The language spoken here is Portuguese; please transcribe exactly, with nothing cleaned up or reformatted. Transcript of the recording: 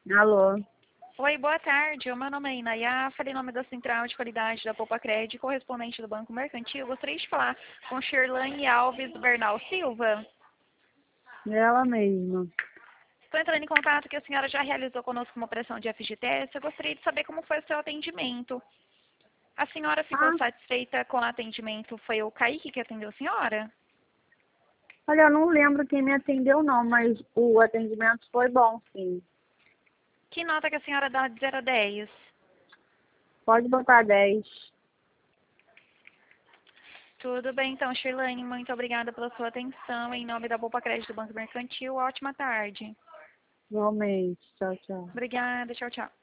Alô? Oi, boa tarde. O meu nome é Inayá, falei em nome da Central de Qualidade da Poupa Crédito, correspondente do Banco Mercantil. Gostaria de falar com Shirlane Alves Bernal Silva. Ela mesma. Estou entrando em contato que a senhora já realizou conosco uma operação de F G T S. Eu gostaria de saber como foi o seu atendimento. A senhora ficou Ah, satisfeita com o atendimento? Foi o Kaique que atendeu a senhora? olha, eu não lembro quem me atendeu não, mas o atendimento foi bom, sim. Que nota que a senhora dá de zero a dez? Pode botar dez. Tudo bem, então, Shirlane. Muito obrigada pela sua atenção. Em nome da Poupa Crédito do Banco Mercantil, ótima tarde. Realmente. Tchau, tchau. Obrigada. Tchau, tchau.